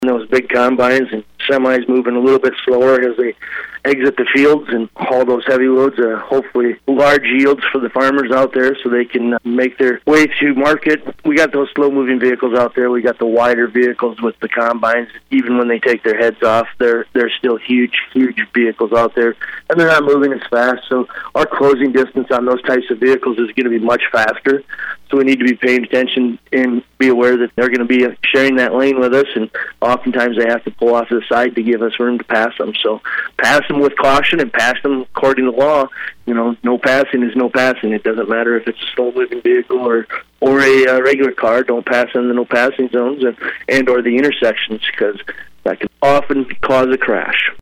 those big combines and semis moving a little bit slower as they exit the fields and haul those heavy loads, hopefully large yields for the farmers out there so they can make their way to market. We got those slow-moving vehicles out there. We got the wider vehicles with the combines. Even when they take their heads off, they're still huge vehicles out there, and they're not moving as fast. So our closing distance on those types of vehicles is going to be much faster. So we need to be paying attention and be aware that they're going to be sharing that lane with us, and oftentimes they have to pull off to the side to give us room to pass them. So pass them with caution and pass them according to law. No passing is no passing. It doesn't matter if it's a slow-moving vehicle or a regular car. Don't pass in the no passing zones and or the intersections, because that can often cause a crash.